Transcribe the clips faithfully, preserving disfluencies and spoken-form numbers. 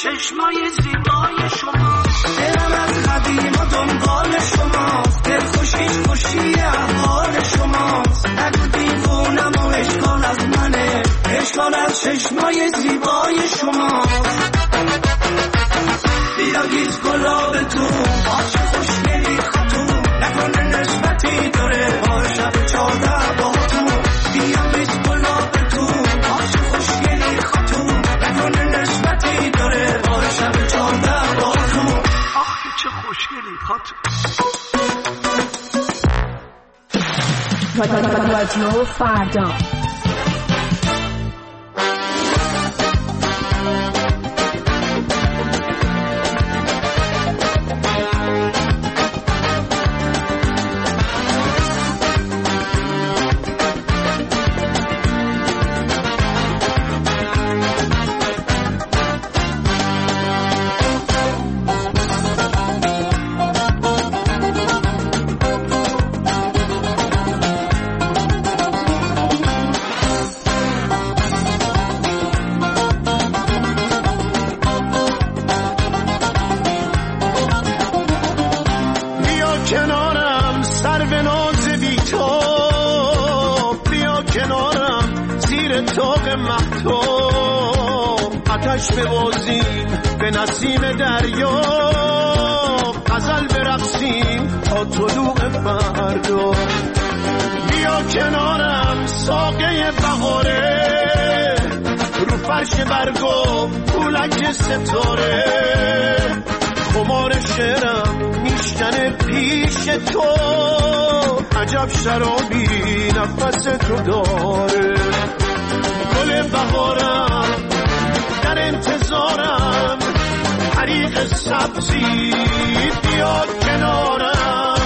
چشمای زیبای شما، دلم از قدیم و دنبال شماست، دل خوشیش خوشی احوال شماست، نگو دیوونم و اشکال از منه، اشکال از چشمای زیبای شماست. بیا گیز گلابتون باشه خوشگلی خاتون، نکنه نسبتی داره با شب چهارده باهاتون. بیا گیز گلابتون باشه خوشگلی خاتون، نکنه نسبتی داره با شب چهارده باهاتون. آخ چه خوشگلی خاتون. رادیو فردا. ببازیم به نسیم دریا، غزل برقصیم تا طلوع فردا. بیا کنارم ساقه بهاره، رو فرش برگو پولک ستاره، خمار شعرم میشکنه پیش تو، عجب شرابی نفس تو داره. گل بهارم در انتظارم، حریق سبزی بیاد کنارم.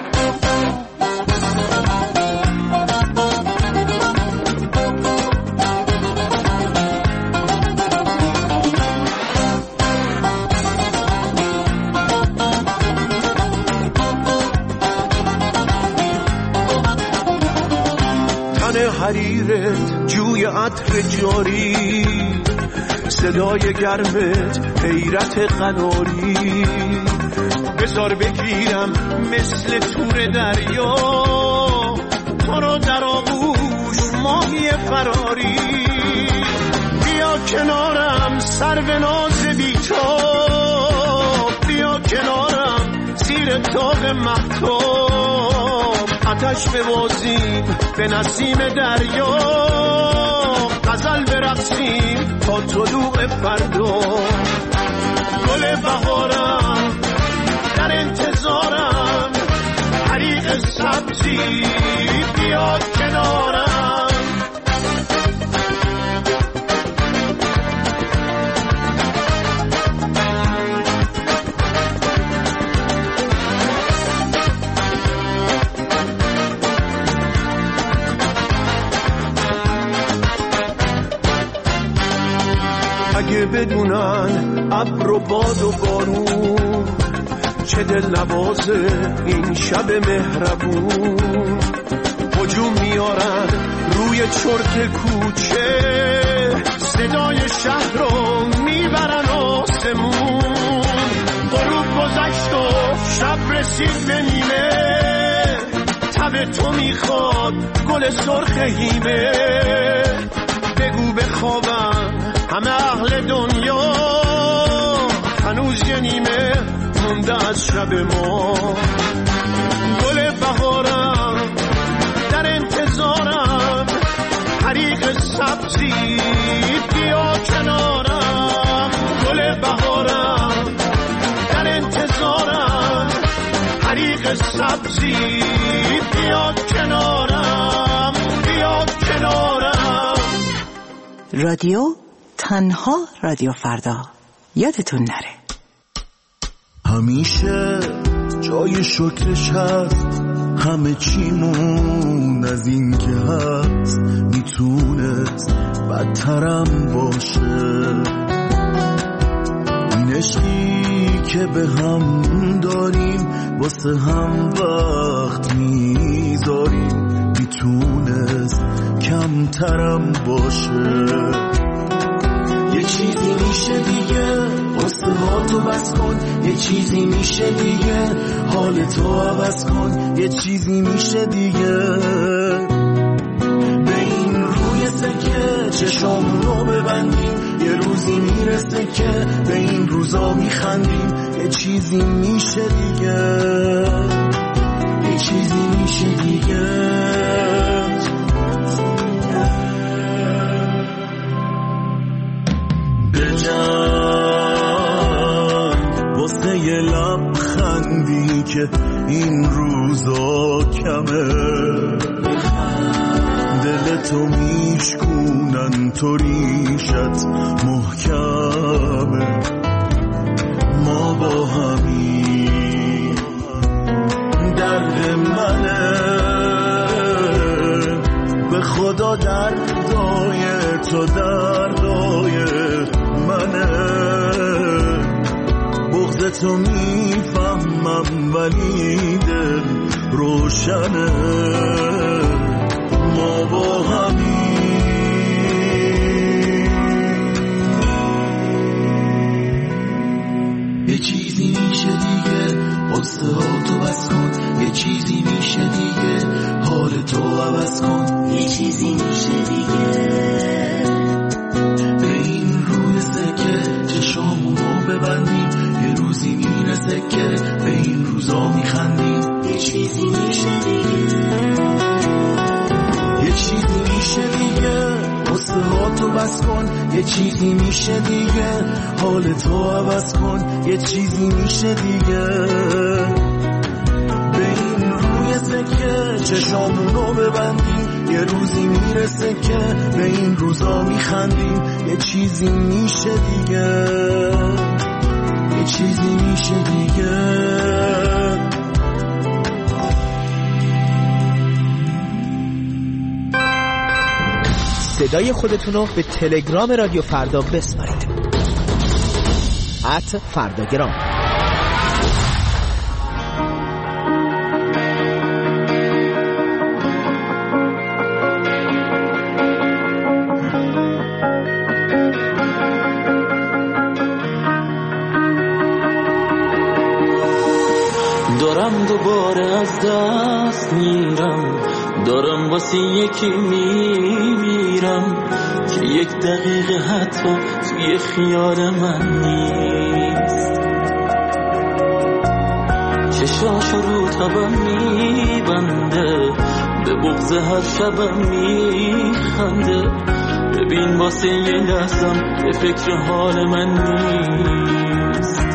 تن حریرت جوی عطر جاری، صدای گرمت حیرت قناری، بذار بگیرم مثل تور دریا، تو رو در آغوش ماهی فراری. بیا کنارم سرو ناز بی‌تاب، بیا کنارم زیر طاق مهتاب، آتش ببازیم به نسیم دریا، غزل برقصیم تا طلوع فردا. گل بهارم در انتظارم، حریق سبزی بیاد کنارم. اگه بدونن ابر و باد و بارون، چه دل نوازه این شب مهربون. هجوم میارن روی چرت کوچه، صدای شهر رو میبرن آسمون. غروب گذشت و شب رسید به نیمه، تب تو میخواد گل سرخ هیمه. بگو بخوابم همه اهل دنیا، هنوز یه نیمه مونده از شب ما. گل بهارم در انتظارم، حریق سبزی بیا کنارم. گل بهارم در انتظارم، حریق سبزی بیا کنارم، بیا کنارم. رادیو تنها رادیو فردا، یادتون نره. همیشه جای شکرش هست، همه چیمون از این که هست میتونست بدترم باشه. این عشقی که به هم داریم واسه هم وقت میذاریم میتونست کمترم باشه. یه چیزی میشه دیگه هاتو بس کن یه چیزی میشه دیگه، حال تو عوض کن یه چیزی میشه دیگه. به این روی سکه چشامونو ببندیم، یه روزی میرسه که به این روزا میخندیم. یه چیزی میشه دیگه، یه چیزی میشه دیگه. بجنگ واسه یه لبخندی که این روزا کمه، دلتو میشکونن تو ریشت محکمه. ما با همین درد منه، به خدا دردای تو دردای منه. بغض تو میفهمم ولی دل روشنه. ما با همین یه چیزی میشه دیگه، قصه ها تو بس کن یه چیزی میشه دیگه، حال تو عوض کن یه چیزی میشه دیگه. به این روی سکه چشامونو ببندیم، یه روزی میرسه که به این روزا میخندیم. یه چیزی میشه دیگه، یه چیزی میشه دیگه. قصه ها تو بس کن یه چیزی میشه دیگه، حال تو عوض کن یه چیزی میشه دیگه. به این روی سکه چشامونو ببندیم، یه روزی میرسه که به این روزا میخندیم. یه چیزی میشه دیگه، یه چیزی میشه دیگه. صدای خودتونو به تلگرام رادیو فردا بسپارید. ات فرداگرام. دارم دوباره از دست میرم، دارم واسه یکی میمیرم که یک دقیقه حتی توی خیال من نیست. چشاشو رو تبم میبنده، به بغض هر شبم میخنده. ببین واسه یه لحظم به فکر حال من نیست.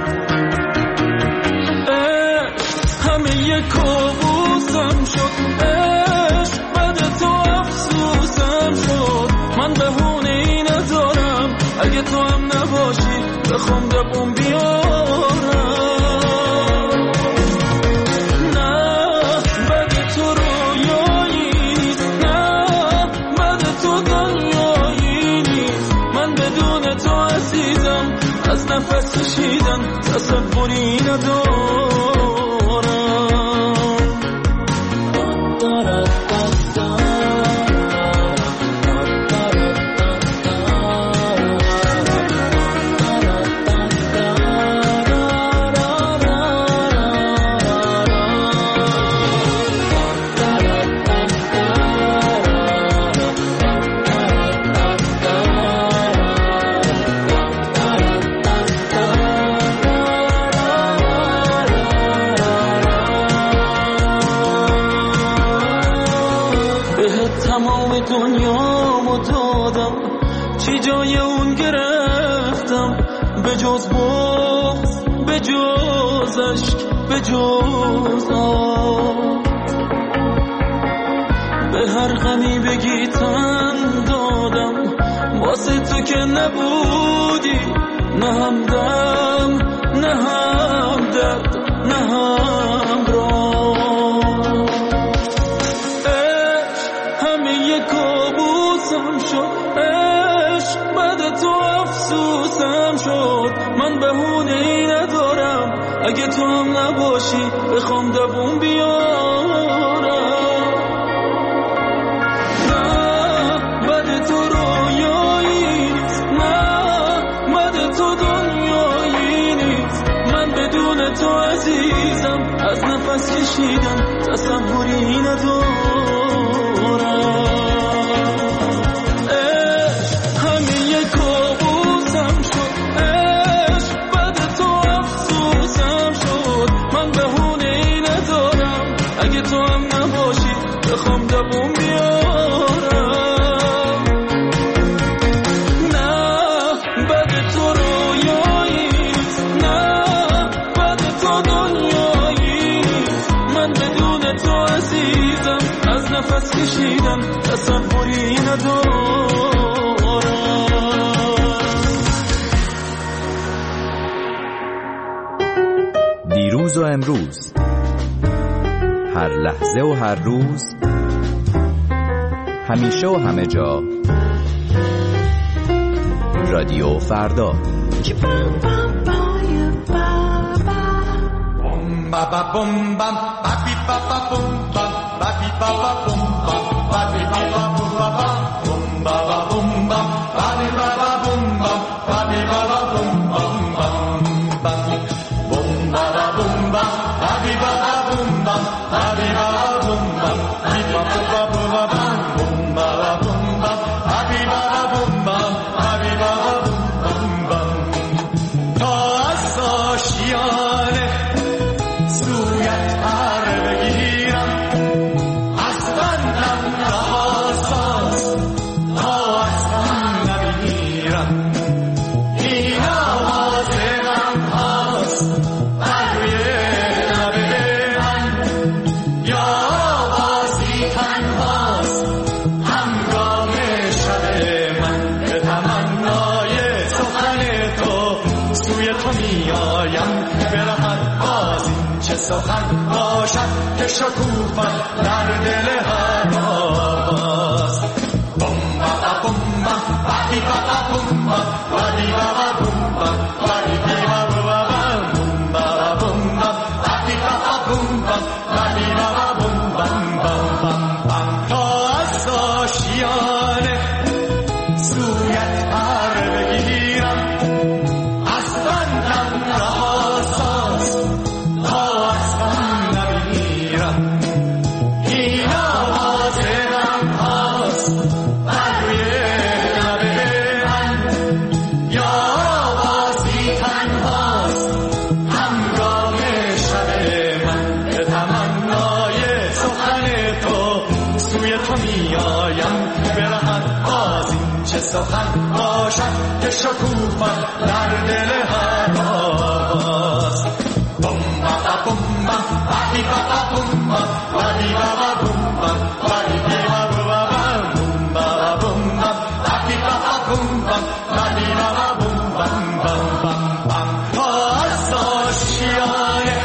همه یه کابوسم شد، عشق بعد تو افسوسم شد. من بهونه ای ندارم اگه تو هم نباشی، بخوام دبون بیارم. نه بعد تو رویایی نیست، نه بعد تو دنیایی نیست. من بدون تو عزیزم از نفس کشیدن تصوری ندارم. دنیامو دادم، چی جای اون گرفتم؟ به جز بغض، به جز عشق، به جز آب. به هر غمی بگی تن دادم، واسه تو که نبودی. نه همدم، نه همدرد، نه همراه. عشق بعد تو افسوسم شد. من بهونه ای ندارم اگه تو هم نباشی، بخوام دووم بیارم. نه بعد تو رویایی نیست، نه بعد تو دنیایی نیست. کشیدن تصوری ندارم. عشق همه کابوسم شد، عشق بعد تو افسوسم شد. من بهونه ای ندارم اگه تو هم نباشی بخوام دووم بیارم. نه بعد تو رویایی، نه بعد تو دنیایی. من بدون تو عزیزم از نفس کشیدن تصوری ندارم. دیروز و امروز، هر لحظه و هر روز، همیشه و همه جا، رادیو فردا. سخن باشد که شکوفت در دل هر آواز. بومبا بومبا بادی بابا بومبا بادی بابا بومبا بادی بابا بومبا بومبا بادی بابا بومبا بادی بابا بومبا بام بام. تا از آشیانه سویت پر بگیرم، از بندم رها ساز تا از من نمیرم. این آواز غم هاست بر روی لب من، یا آوازی تنهاست همراه شب من. به تمنای سخن تو سوی تو میایم برهم، باز این چه سخن باشد که شکوفت در دل هر آواز. بومبا بومبا بادی بابا بومبا بادی بابا بومبا بادی بابا بومبا بومبا بادی بابا بومبا بادی بابا بومبا بام بام بام. از آشیانه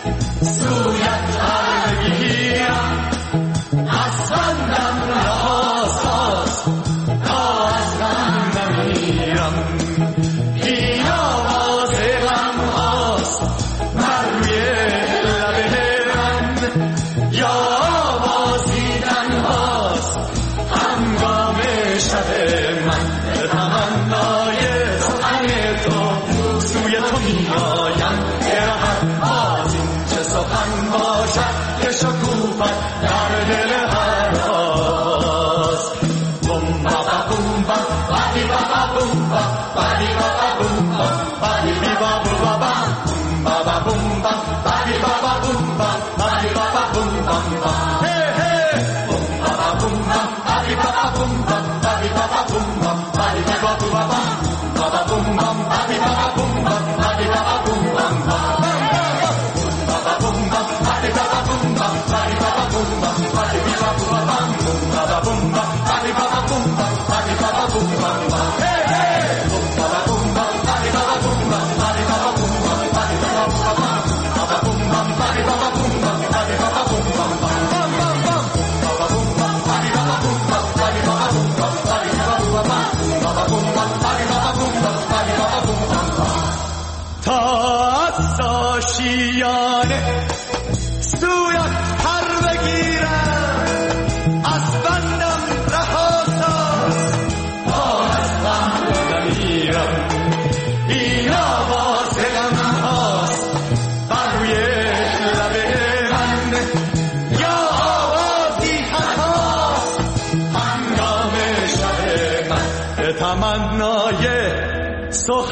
سویت پر بگیرم، از بندم رها ساز تا از من نمیرم. این آواز غم هاست بر روی لب من، یا آوازی تنهاست همراه شب من. به تمنای سخن تو سوی تو میایم برهم، باز این چه سخن باشد که شکوفت در دل هر آواز. بومبا بومبا بادی بابا بومبا بادی بابا بومبا بادی بابا بومبا بومبا بادی بابا بومبا بادی بابا بومبا. هی هی بومبا بومبا بادی بابا بومبا بادی بابا بومبا بادی بابا بومبا بومبا بادی بابا بومبا بادی بابا بومبا. بومبا بومبا بادی بابا بومبا بادی بابا بومبا بادی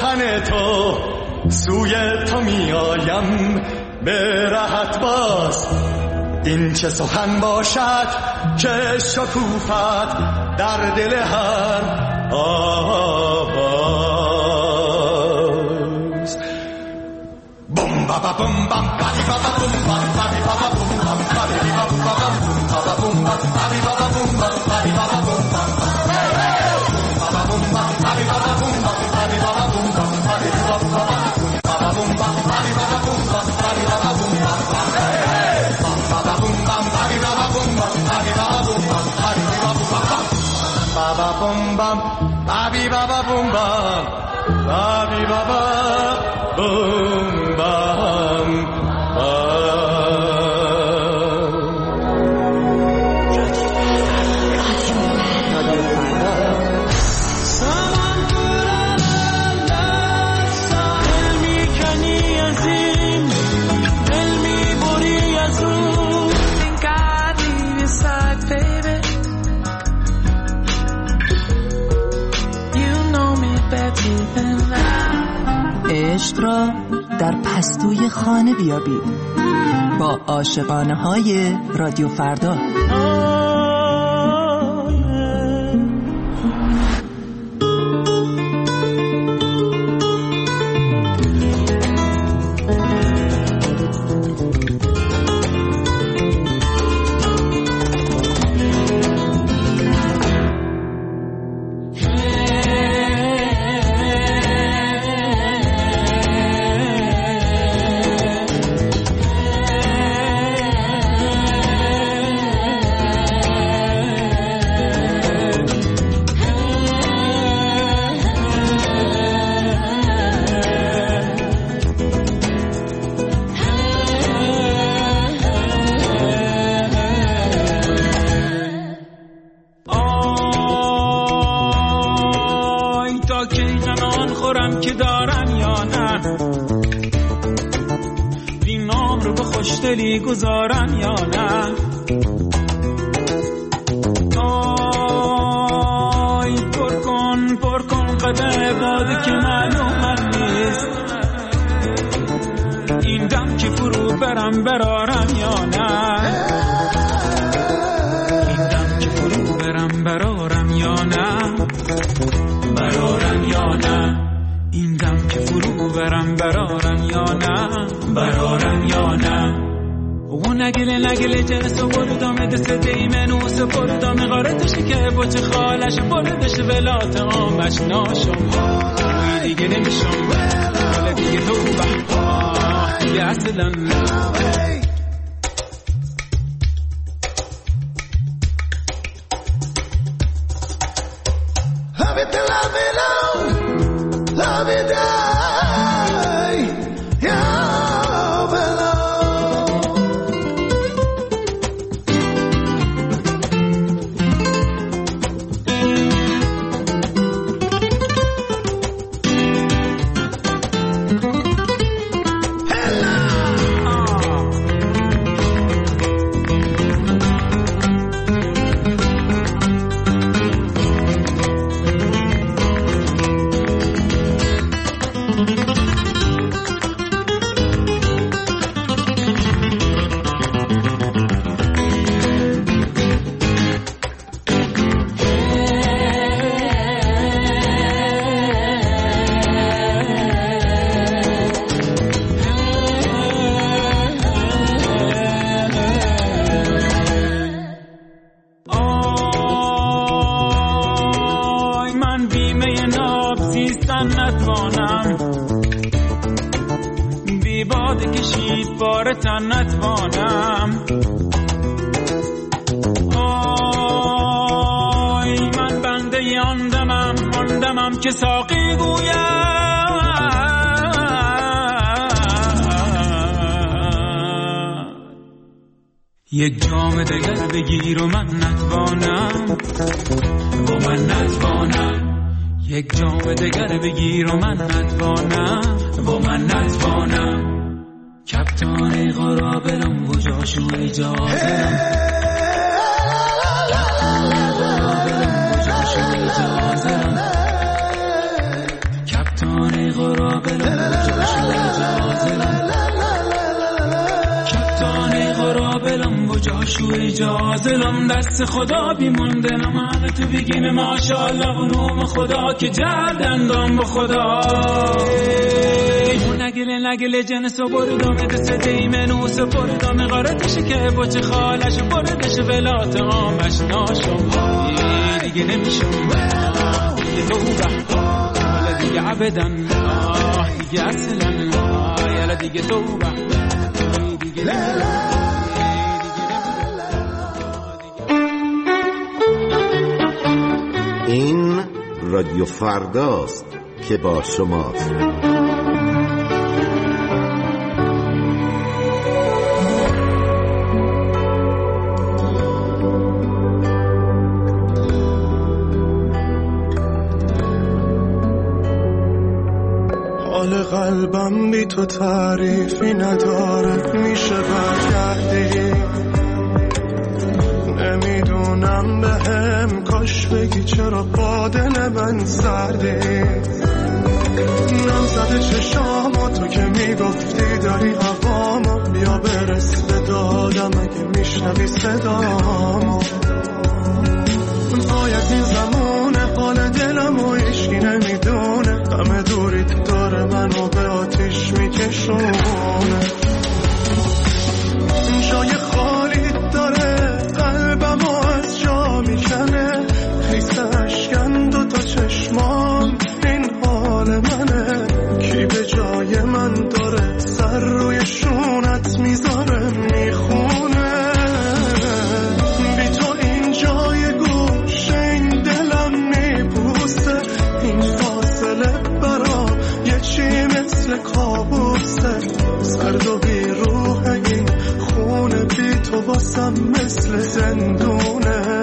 سخن تو سوی تو می آیم به راحت باز. این چه سخن باشد که شکوفت در دل هر آواز. بوم بابا بوم بام بابی بابا بوم بام بابی بابا بوم بام بابی بابا بوم بابا بوم بام بابی بابا بوم بام بابی بابا بوم بام بابا بوم بام بابی بابا بوم بام بابی بابا بوم بام بابی بابا بوم بام بابی بابا بوم بام بابی بابا بوم بام بابا بوم بام بابی بابا بوم بام بابی بابا بوم بام بابی بابا بوم بام بابی بابا بوم بام بابی بابا بوم بام. عشق را در پستوی خانه بیابید با عاشقانه های رادیو فردا. گذارم یا نه؟ آی پر کن پر کن قدر باده که معلوم من نیست. این دم که فرو برم برارم یا نه؟ این دم که فرو برم برارم یا نه؟ برارم یا نه؟ این دم که فرو برم برارم یا نه؟ برارم یا نه؟ و نگله نگله جنس و برودامه دست دیمنوس و برودامه غارتشه که بچه خالش بردش ولات آمش ناشم روی دیگه نمیشم حالا دیگه تو بحبا دیگه اصلا Love it, love it, love it, die, yeah, below. نتوانم آی من بنده آن دمم آن دمم که ساقی گویم یک جام دگر بگیر و من نتوانم و من نتوانم یک جام دگر بگیر و من نتوانم و من نتوانم کپتان غرابلم و جاشو اجازه غرابلم و جاشو اجازه کپتان توی جازلم دست خدا بیمونده نمانه تو بگیم ماشاءالله و نوم خدا که جردندان به خدا نگله نگله جنس و بردامه دست دیمنو سپردامه غارتشه که بچه خالش بردش ولات آمش ناشم دیگه نمیشم دیگه توبه حالا دیگه عبدن دیگه اصلا حالا دیگه توبه دیگه نمیشم. این رادیو فرداست که با شماست. حال قلبم بی تو تعریفی نداره، میشه برگردی؟ نمیدونم بهم کاش بگی چرا با دل من سردی. نم زده چشامو تو که میگفتی داری هوامو، بیا برس به دادم اگه میشنوی صدامو. باید این زمونه حال دلمو هیچکی نمیدونه، همه دوریت داره منو به آتیش میکشونه. جای خالی داره قلبمو از جا میکنه، حیث اشکن دو تا چشمام این حال منه. کی به جای من داره سر روی شونت میذاره میخونه. بی تو این جای گوشه این دلم میپوسته، این فاصله برا یه چی مثل کابوسه. سرد و بی روح این خونه بی تو باسم مثل زندونه.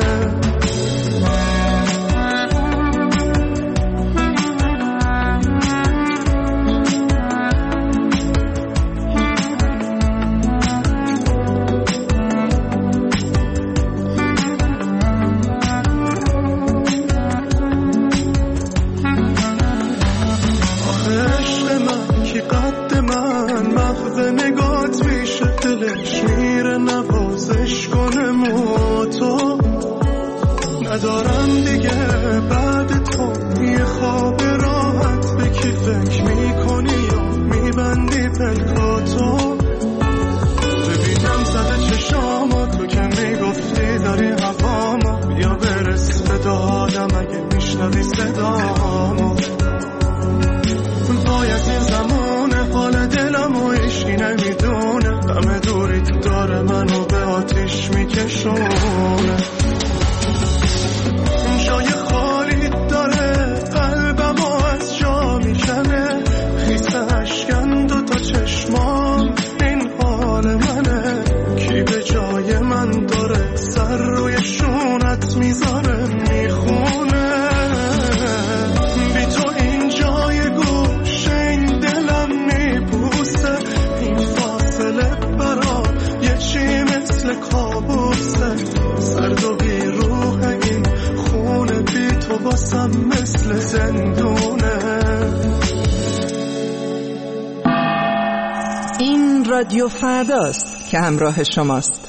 ندارم دیگه بعد تو یه خواب راحت، به کی فکر میکنی یا میبندی پلکاتو. ببینم زده چشامو تو که میگفتی داری هوامو، بیا برس به دادم اگه میشنوی صدامو. باید این زمونه حال دلمو هیچکی نمیدونه، همه دوریت داره منو به آتیش میکشونه. جای خالی داره قلبمو از جا میکنه، خیس اشکن دو تا چشمام این حال منه. کی به جای من داره سر روی شونت میذاره میخونه. بی تو این جای گوشه این دلم میپوسه، این فاصله برا یه چی مثل کابوسه. سرد و بی روح این خونه بی تو باسم مثل زندونه. این رادیو فرداست که همراه شماست.